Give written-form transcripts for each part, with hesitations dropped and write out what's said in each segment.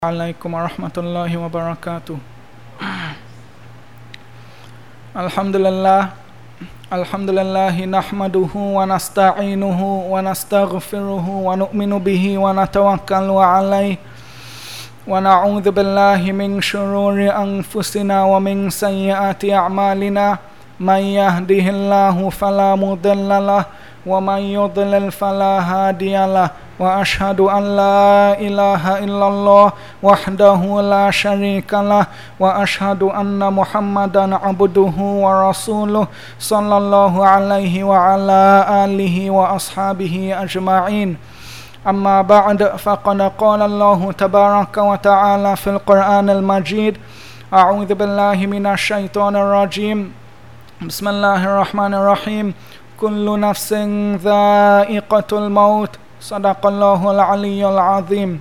عليكم ورحمة الله وبركاته. الحمد لله نحمده ونستعينه ونستغفره ونؤمن به ونتوكل عليه ونعوذ بالله من شرور أنفسنا ومن سيئات أعمالنا من يهده الله فلا مضل له ومن يضلل فلا هادي له وأشهد أن لا إله إلا الله وحده لا شريك له وأشهد أن محمدا عبده ورسوله صلى الله عليه وعلى آله وأصحابه أجمعين. أما بعد فقد قال الله تبارك وتعالى في القرآن المجيد: أعوذ بالله من الشيطان الرجيم. بسم الله الرحمن الرحيم. كل نفس ذائقة الموت. صدق الله العلي العظيم.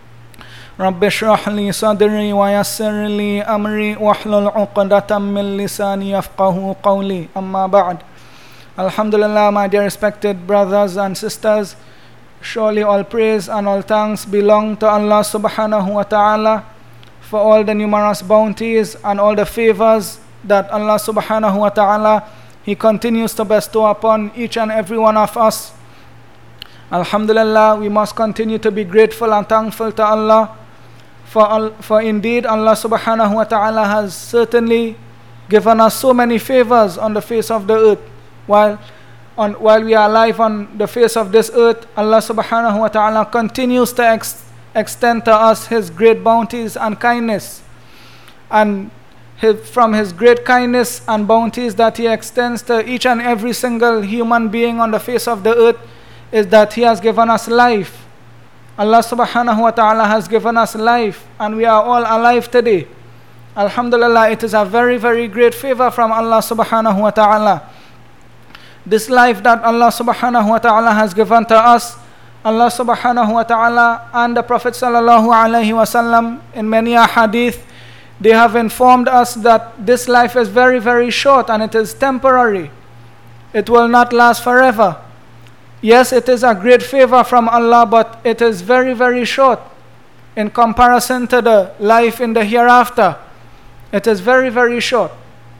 رب اشرح لي صدري ويسر لي أمري واحلل عقدة من لساني يفقه قولي. أما بعد. Alhamdulillah, my dear respected brothers and sisters, surely all praise and all thanks belong to Allah subhanahu wa ta'ala for all the numerous bounties and all the favors that Allah subhanahu wa ta'ala He continues to bestow upon each and every one of us. Alhamdulillah, we must continue to be grateful and thankful to Allah for indeed Allah subhanahu wa ta'ala has certainly given us so many favors on the face of the earth. While we are alive on the face of this earth, Allah subhanahu wa ta'ala continues to extend to us His great bounties and kindness. And from His great kindness and bounties that He extends to each and every single human being on the face of the earth is that He has given us life. Allah subhanahu wa ta'ala has given us life and we are all alive today. Alhamdulillah, it is a very, very great favor from Allah subhanahu wa ta'ala. This life that Allah subhanahu wa ta'ala has given to us, Allah subhanahu wa ta'ala and the Prophet sallallahu alayhi wa sallam in many hadith, they have informed us that this life is very, very short and it is temporary. It will not last forever. Yes, it is a great favor from Allah, but it is very, very short in comparison to the life in the hereafter. It is very, very short.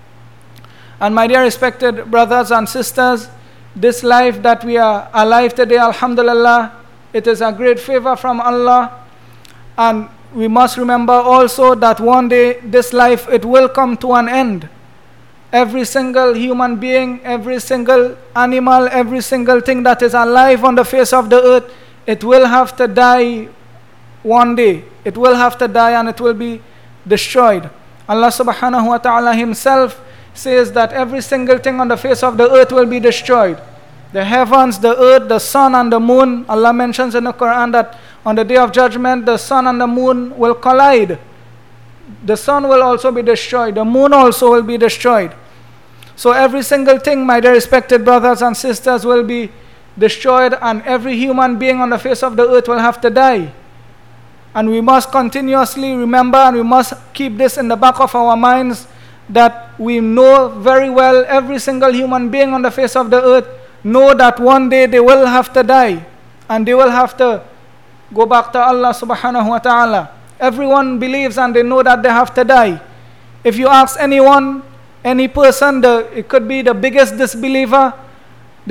And my dear respected brothers and sisters, this life that we are alive today, alhamdulillah, it is a great favor from Allah. And we must remember also that one day this life, it will come to an end. Every single human being, every single animal, every single thing that is alive on the face of the earth, it will have to die one day. It will have to die and it will be destroyed. Allah subhanahu wa ta'ala Himself says that every single thing on the face of the earth will be destroyed. The heavens, the earth, the sun and the moon. Allah mentions in the Quran that on the day of judgment, the sun and the moon will collide. The sun will also be destroyed. The moon also will be destroyed. So every single thing, my dear respected brothers and sisters, will be destroyed and every human being on the face of the earth will have to die. And we must continuously remember and we must keep this in the back of our minds that we know very well every single human being on the face of the earth know that one day they will have to die and they will have to go back to Allah subhanahu wa ta'ala. Everyone believes and they know that they have to die. If you ask anyone, any person, it could be the biggest disbeliever, they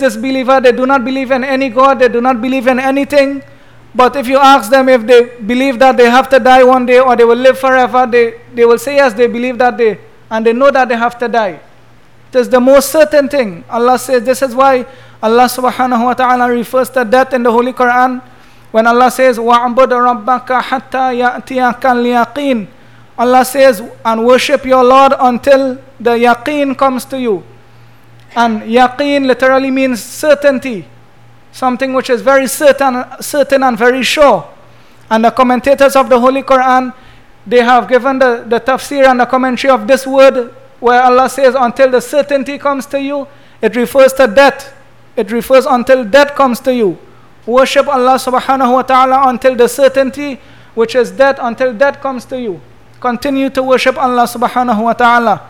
do not believe in any God, they do not believe in anything. But if you ask them if they believe that they have to die one day or they will live forever, they will say yes, they believe that and they know that they have to die. It is the most certain thing. Allah says, this is why Allah subhanahu wa ta'ala refers to death in the Holy Quran. When Allah says, وَعْبُدْ رَبَّكَ حَتَّى يَأْتِيَكَ الْيَقِينَ, Allah says, and worship your Lord until the yaqeen comes to you. And yaqeen literally means certainty. Something which is very certain and very sure. And the commentators of the Holy Quran, they have given the tafsir and the commentary of this word where Allah says, until the certainty comes to you, it refers to death. It refers until death comes to you. Worship Allah subhanahu wa ta'ala until the certainty, which is death, until death comes to you. Continue to worship Allah subhanahu wa ta'ala.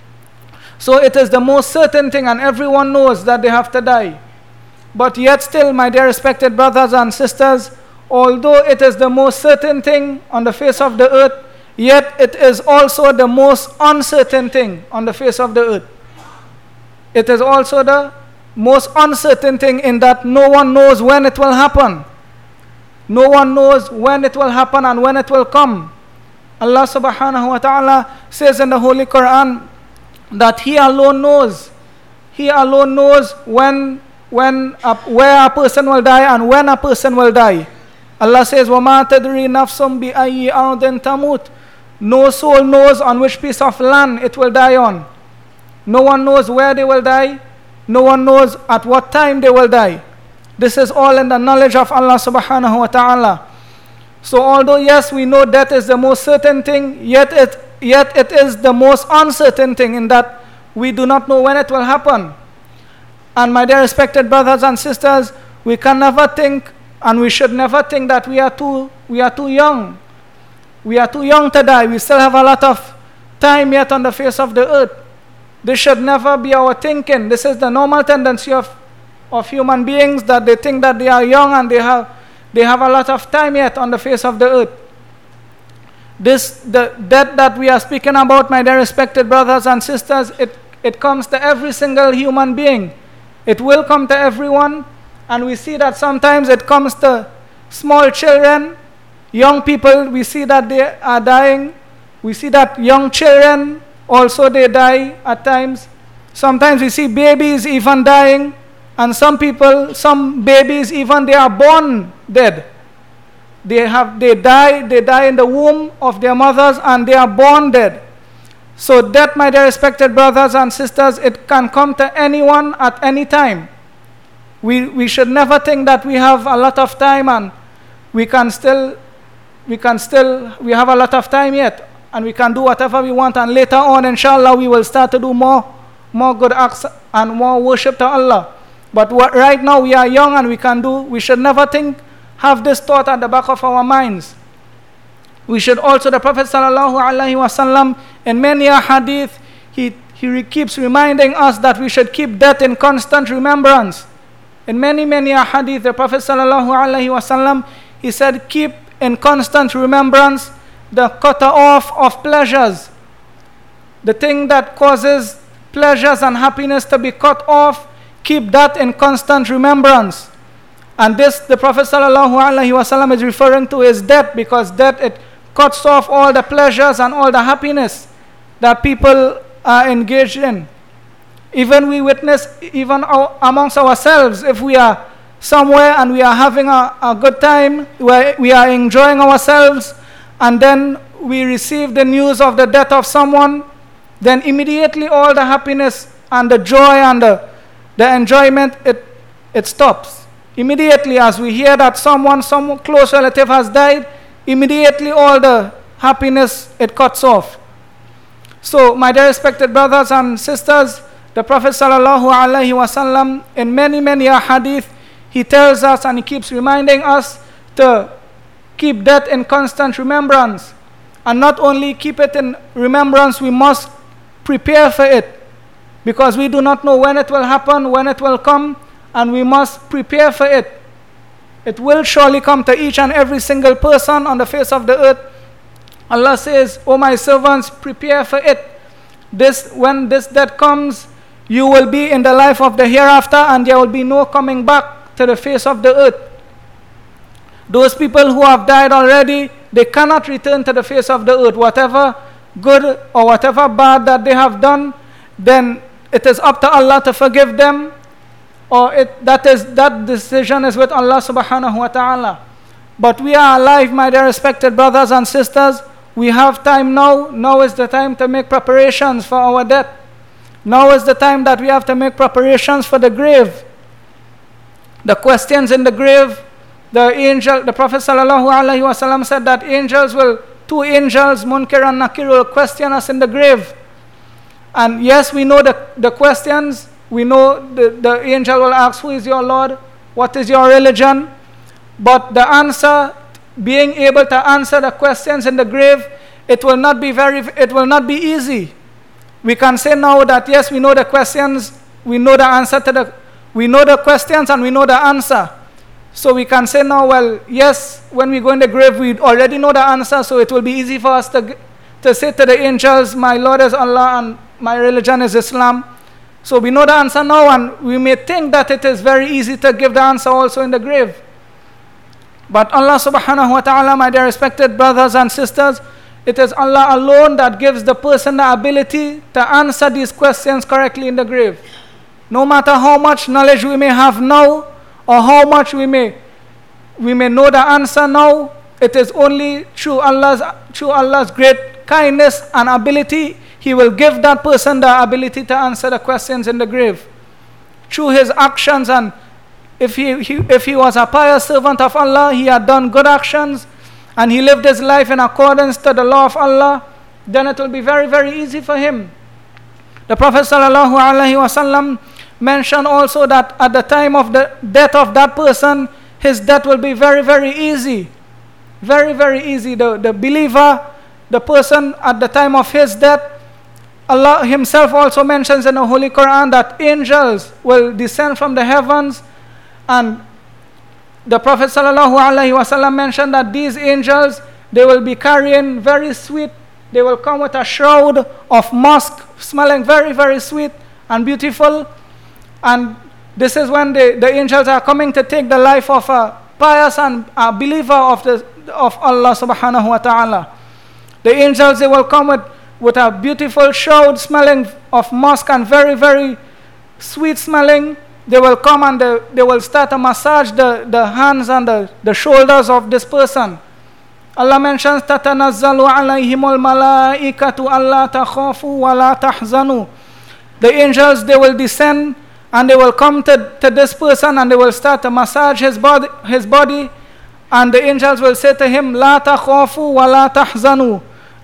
So it is the most certain thing and everyone knows that they have to die. But yet still, my dear respected brothers and sisters, although it is the most certain thing on the face of the earth, yet it is also the most uncertain thing on the face of the earth. It is also the most uncertain thing in that no one knows when it will happen. No one knows when it will happen and when it will come. Allah subhanahu wa ta'ala says in the Holy Quran that He alone knows. He alone knows where a person will die and when a person will die. Allah says, وَمَا تَدْرِي نَفْسٌ بِأَيِّ أَرْضٍ تَمُوتُ. No soul knows on which piece of land it will die on. No one knows where they will die. No one knows at what time they will die. This is all in the knowledge of Allah subhanahu wa ta'ala. So although yes, we know death is the most certain thing, yet it is the most uncertain thing in that we do not know when it will happen. And my dear respected brothers and sisters, we can never think and we should never think that we are too young. We are too young to die. We still have a lot of time yet on the face of the earth. This should never be our thinking. This is the normal tendency of human beings, that they think that they are young and they have a lot of time yet on the face of the earth. The death that we are speaking about, my dear respected brothers and sisters, it comes to every single human being. It will come to everyone, and we see that sometimes it comes to small children, young people. We see that they are dying. We see that young children also, they die at times. Sometimes we see babies even dying, and some babies even they are born dead. They die in the womb of their mothers and they are born dead. So death, my dear respected brothers and sisters, it can come to anyone at any time. We should never think that we have a lot of time and we have a lot of time yet and we can do whatever we want, and later on inshallah we will start to do more good acts and more worship to Allah. But right now we are young and we should never have this thought at the back of our minds. We should also, the Prophet sallallahu alaihi wasallam in many a hadith, he keeps reminding us that we should keep death in constant remembrance. In many a hadith, the Prophet sallallahu alaihi wasallam, he said, keep in constant remembrance the cutter off of pleasures. The thing that causes pleasures and happiness to be cut off, keep that in constant remembrance. And this, the Prophet sallallahu alaihi wasallam is referring to his death, because death, it cuts off all the pleasures and all the happiness that people are engaged in. Even we witness, even amongst ourselves, if we are somewhere and we are having a good time, where we are enjoying ourselves, and then we receive the news of the death of someone, then immediately all the happiness and the joy and the enjoyment, it stops. Immediately as we hear that some close relative has died, immediately all the happiness, it cuts off. So, my dear respected brothers and sisters, the Prophet sallallahu alaihi wasallam in many a hadith, he tells us and he keeps reminding us to keep death in constant remembrance. And not only keep it in remembrance, we must prepare for it, because we do not know when it will happen, when it will come, and we must prepare for it. It will surely come to each and every single person on the face of the earth. Allah says, "O my servants, prepare for it. When this death comes, you will be in the life of the hereafter, and there will be no coming back to the face of the earth." Those people who have died already, they cannot return to the face of the earth. Whatever good or whatever bad that they have done, then it is up to Allah to forgive them, or that decision is with Allah subhanahu wa ta'ala. But we are alive, my dear respected brothers and sisters. We have time now. Now is the time to make preparations for our death. Now is the time that we have to make preparations for the grave. The questions in the grave, the Prophet sallallahu alaihi wasallam said that two angels, Munkar and Nakir, will question us in the grave. And yes, we know the questions. We know the angel will ask, "Who is your Lord? What is your religion?" But the answer, being able to answer the questions in the grave, it will not be easy. We can say now that yes, we know the questions, we know the answer we know the questions and we know the answer. So we can say now, well, yes, when we go in the grave, we already know the answer, so it will be easy for us to say to the angels, my Lord is Allah and my religion is Islam. So we know the answer now, and we may think that it is very easy to give the answer also in the grave. But Allah subhanahu wa ta'ala, my dear respected brothers and sisters, it is Allah alone that gives the person the ability to answer these questions correctly in the grave. No matter how much knowledge we may have now, or how much we may know the answer now, it is only through Allah's great kindness and ability, He will give that person the ability to answer the questions in the grave. Through his actions, and if he was a pious servant of Allah, he had done good actions, and he lived his life in accordance to the law of Allah, then it will be very, very easy for him. The Prophet ﷺ mentioned also that at the time of the death of that person, his death will be very, very easy. Very, very easy. The believer, the person at the time of his death, Allah Himself also mentions in the Holy Quran that angels will descend from the heavens, and the Prophet ﷺ mentioned that these angels, they will be carrying very sweet, they will come with a shroud of musk, smelling very, very sweet and beautiful. And this is when the angels are coming to take the life of a pious and a believer of Allah subhanahu wa ta'ala. The angels, they will come with a beautiful shroud smelling of musk and very, very sweet smelling. They will come and they will start to massage the hands and the shoulders of this person. Allah mentions, تَتَنَزَّلُ عَلَيْهِمُ الْمَلَائِكَةُ أَلَّا تَخَافُوا وَلَا تَحْزَنُوا. The angels, they will descend and they will come to this person and they will start to massage his body, and the angels will say to him, لَا تَخَافُوا وَلَا تَحْزَنُوا.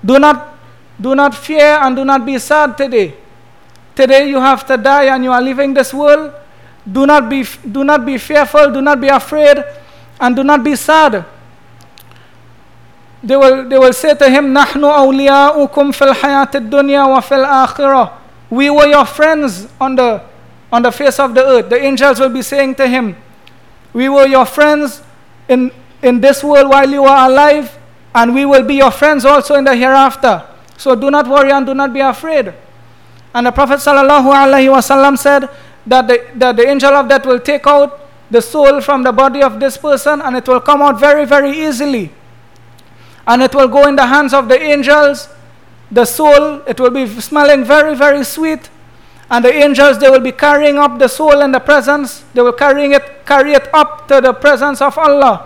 Do not fear and do not be sad today. Today you have to die and you are leaving this world. Do not be fearful, do not be afraid, and do not be sad. They will say to him, نَحْنُ أَوْلِيَاؤُكُمْ فِي الْحَيَاةِ الدُّنْيَا وَفِي الْآخِرَةِ. We were your friends on the face of the earth. The angels will be saying to him, we were your friends in this world while you are alive, and we will be your friends also in the hereafter. So do not worry and do not be afraid. And the Prophet ﷺ said that the angel of death will take out the soul from the body of this person, and it will come out very, very easily. And it will go in the hands of the angels. The soul, it will be smelling very, very sweet. And the angels, they will be carrying up the soul in the presence. They will carry it up to the presence of Allah.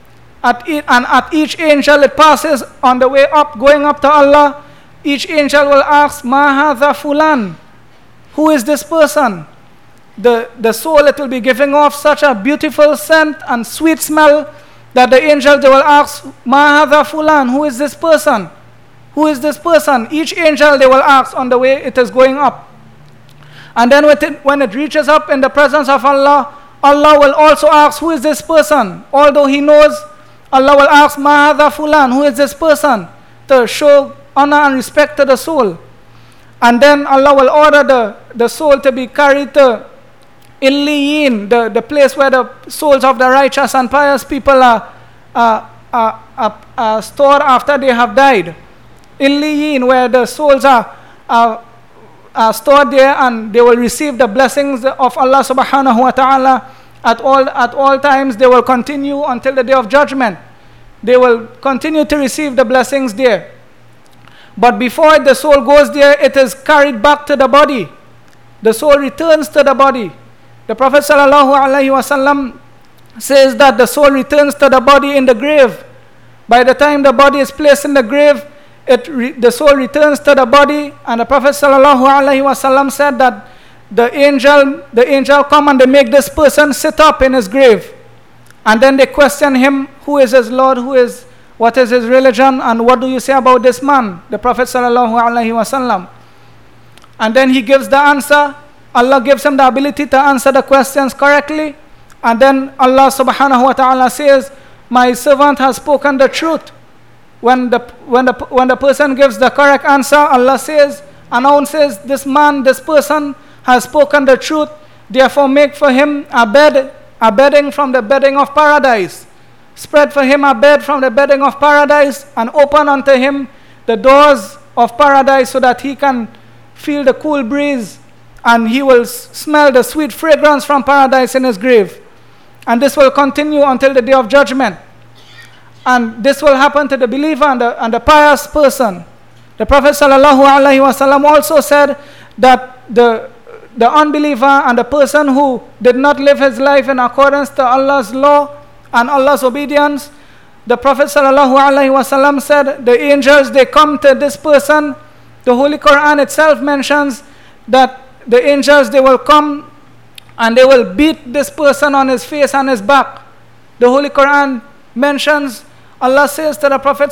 At each angel, it passes on the way up, going up to Allah. Each angel will ask, Ma hadha fulan? Who is this person? The soul, it will be giving off such a beautiful scent and sweet smell that the angels, they will ask, Ma hadha fulan? Who is this person? Who is this person? Each angel, they will ask on the way it is going up. And then when it reaches up in the presence of Allah, Allah will also ask, who is this person? Although He knows, Allah will ask, Ma hadha fulan? Who is this person? To show honor and respect to the soul. And then Allah will order the soul to be carried to Illiyin, the place where the souls of the righteous and pious people are stored after they have died. Illiyin, where the souls are stored there, and they will receive the blessings of Allah subhanahu wa ta'ala at all times. They will continue until the day of judgment. They will continue to receive the blessings there. But before the soul goes there, it is carried back to the body. The soul returns to the body. The Prophet ﷺ says that the soul returns to the body in the grave. By the time the body is placed in the grave, the soul returns to the body, and the Prophet ﷺ said that the angel come and they make this person sit up in his grave, and then they question him, who is his Lord, what is his religion, and what do you say about this man, the Prophet ﷺ? And then he gives the answer. Allah gives him the ability to answer the questions correctly, and then Allah subhanahu wa ta'ala says, my servant has spoken the truth. When the person gives the correct answer, Allah announces, this person has spoken the truth, therefore make for him a bed a bedding from the bedding of paradise. Spread for him a bed from the bedding of paradise, and open unto him the doors of paradise so that he can feel the cool breeze and he will smell the sweet fragrance from paradise in his grave. And this will continue until the day of judgment. And this will happen to the believer and the pious person. The Prophet ﷺ also said that the unbeliever and the person who did not live his life in accordance to Allah's law and Allah's obedience, the Prophet ﷺ said, the angels, they come to this person. The Holy Quran itself mentions that the angels, they will come and they will beat this person on his face and his back. The Holy Quran mentions, Allah says to the Prophet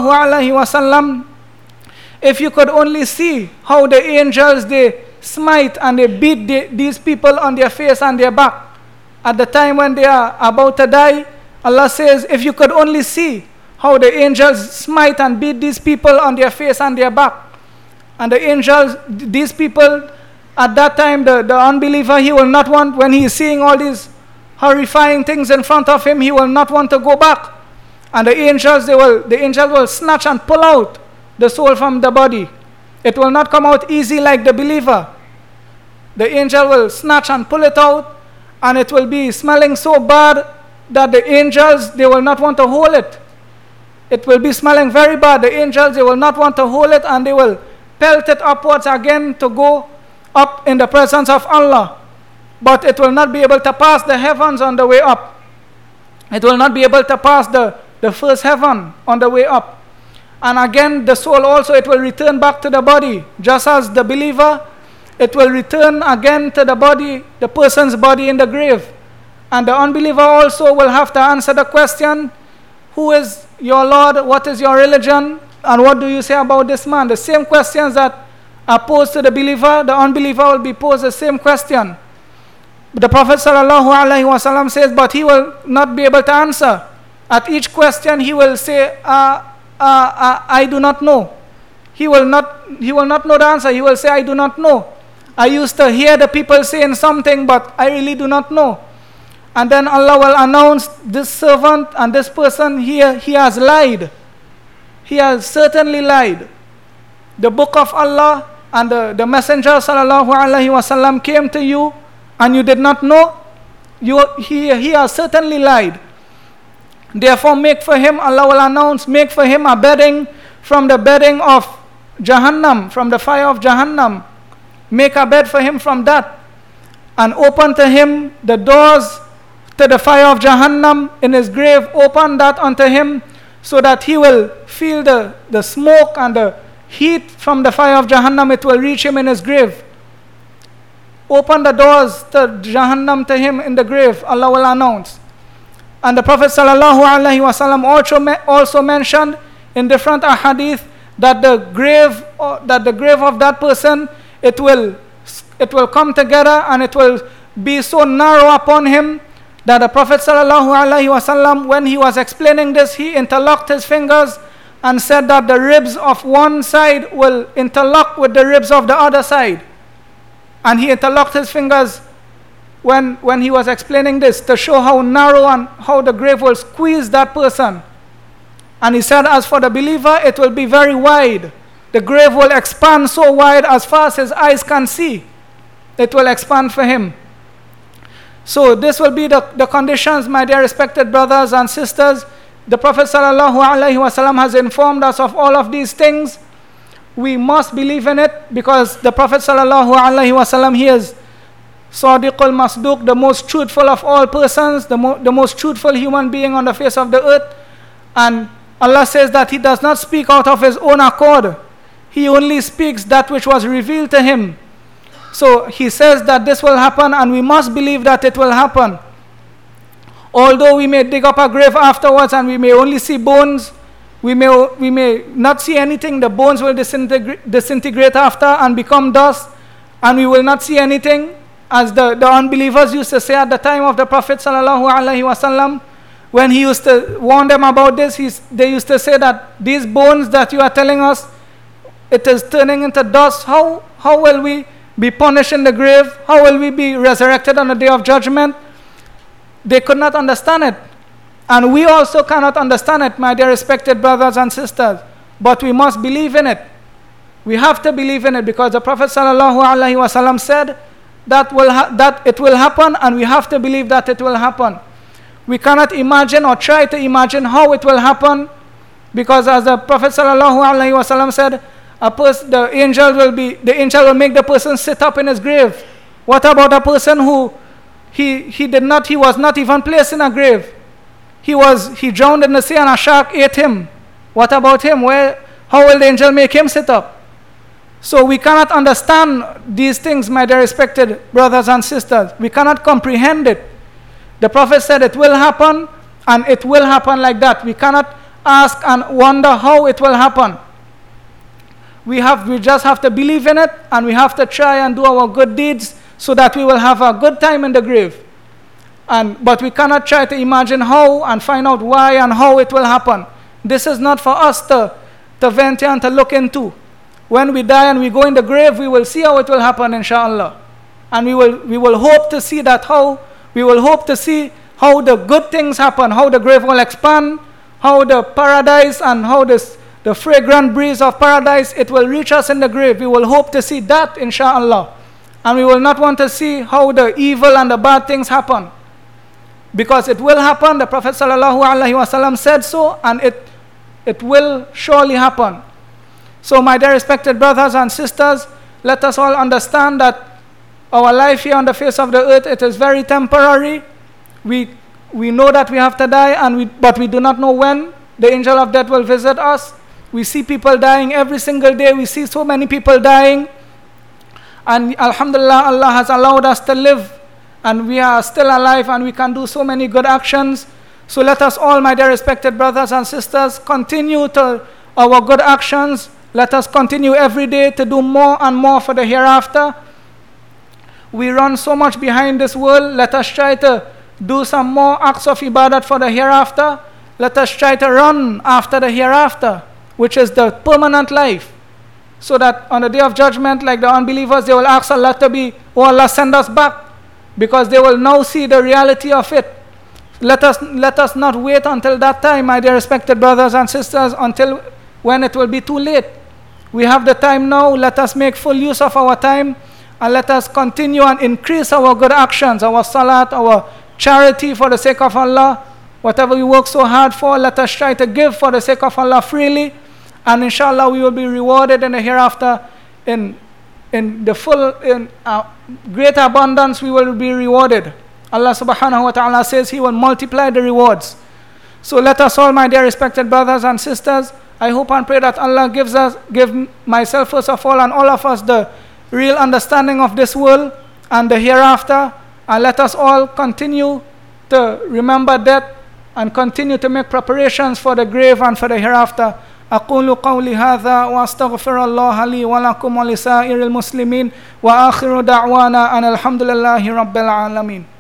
ﷺ, if you could only see how the angels, they smite and they beat these people on their face and their back at the time when they are about to die. Allah says, if you could only see how the angels smite and beat these people on their face and their back. And the angels, these people, at that time, the unbeliever, he will not want, when he is seeing all these horrifying things in front of him, he will not want to go back. And the angels will snatch and pull out the soul from the body. It will not come out easy like the believer. The angel will snatch and pull it out, and it will be smelling so bad that the angels, they will not want to hold it. It will be smelling very bad. The angels, they will not want to hold it, and they will pelt it upwards again to go up in the presence of Allah. But it will not be able to pass the heavens on the way up. It will not be able to pass the first heaven on the way up. And again, the soul also, it will return back to the body. Just as the believer, it will return again to the body, the person's body in the grave. And the unbeliever also will have to answer the question, who is your Lord? What is your religion? And what do you say about this man? The same questions that are posed to the believer, the unbeliever will be posed the same question. The Prophet ﷺ says, but he will not be able to answer. At each question, he will say, I do not know. He will not know the answer. He will say, I do not know. I used to hear the people saying something, but I really do not know. And then Allah will announce, this servant and this person here, he has lied. He has certainly lied. The book of Allah and the Messenger ﷺ came to you and you did not know. He has certainly lied. Therefore make for him, Allah will announce, make for him a bedding from the bedding of Jahannam, from the fire of Jahannam. Make a bed for him from that. And open to him the doors to the fire of Jahannam in his grave. Open that unto him so that he will feel the smoke and the heat from the fire of Jahannam. It will reach him in his grave. Open the doors to Jahannam to him in the grave, Allah will announce. And the Prophet ﷺ also mentioned in different ahadith that the grave of that person, it will come together and it will be so narrow upon him that the Prophet ﷺ, when he was explaining this, he interlocked his fingers and said that the ribs of one side will interlock with the ribs of the other side. And he interlocked his fingers when he was explaining this to show how narrow and how the grave will squeeze that person. And he said, as for the believer, it will be very wide. The grave will expand so wide as far as his eyes can see. It will expand for him. So this will be the conditions, my dear respected brothers and sisters. The Prophet ﷺ has informed us of all of these things. We must believe in it because the Prophet ﷺ, he is Sadiqul Masduq, the most truthful of all persons, the most truthful human being on the face of the earth. And Allah says that he does not speak out of his own accord. He only speaks that which was revealed to him. So he says that this will happen and we must believe that it will happen. Although we may dig up a grave afterwards and we may only see bones, we may not see anything. The bones will disintegrate after and become dust, and we will not see anything. As the unbelievers used to say at the time of the Prophet ﷺ, when he used to warn them about this, they used to say that these bones that you are telling us, it is turning into dust. How will we be punished in the grave? How will we be resurrected on the day of judgment? they could not understand it. And we also cannot understand it, my dear respected brothers and sisters. But we must believe in it. We have to believe in it because the Prophet ﷺ said that it will happen, and we have to believe that it will happen. We cannot imagine or try to imagine how it will happen, because as the Prophet ﷺ said, the angel will make the person sit up in his grave. What about a person who he was not even placed in a grave? He drowned in the sea and a shark ate him. What about him? How will the angel make him sit up? So we cannot understand these things, my dear respected brothers and sisters. We cannot comprehend it. The Prophet said it will happen, and it will happen like that. We cannot ask and wonder how it will happen. We just have to believe in it, and we have to try and do our good deeds so that we will have a good time in the grave. But we cannot try to imagine how and find out why and how it will happen. This is not for us to vent and to look into. When we die and we go in the grave, we will see how it will happen, inshallah. And we will hope to see we will hope to see how the good things happen, how the grave will expand, how the paradise and how the fragrant breeze of paradise, it will reach us in the grave. We will hope to see that, inshallah. And we will not want to see how the evil and the bad things happen. Because it will happen. The Prophet ﷺ said so, and it will surely happen. So my dear respected brothers and sisters, let us all understand that our life here on the face of the earth, it is very temporary. We know that we have to die, but we do not know when the angel of death will visit us. We see people dying every single day. We see so many people dying. And alhamdulillah, Allah has allowed us to live, and we are still alive, and we can do so many good actions. So let us all, my dear respected brothers and sisters, continue to our good actions. Let us continue every day to do more and more for the hereafter. We run so much behind this world. Let us try to do some more acts of ibadat for the hereafter. Let us try to run after the hereafter, which is the permanent life. So that on the day of judgment, like the unbelievers, they will ask Allah oh Allah, send us back, because they will now see the reality of it. Let us not wait until that time, my dear respected brothers and sisters, until when it will be too late. We have the time now. Let us make full use of our time, and let us continue and increase our good actions, our salat, our charity for the sake of Allah. Whatever we work so hard for, let us try to give for the sake of Allah freely, and inshallah we will be rewarded in the hereafter in great abundance. We will be rewarded. Allah subhanahu wa ta'ala says He will multiply the rewards. So let us all, my dear respected brothers and sisters, I hope and pray that Allah give myself first of all and all of us the real understanding of this world and the hereafter, and let us all continue to remember death and continue to make preparations for the grave and for the hereafter. أقول قولي هذا وأستغفر الله لي ولكم ولسائر المسلمين وآخر دعوانا أن الحمد لله رب العالمين.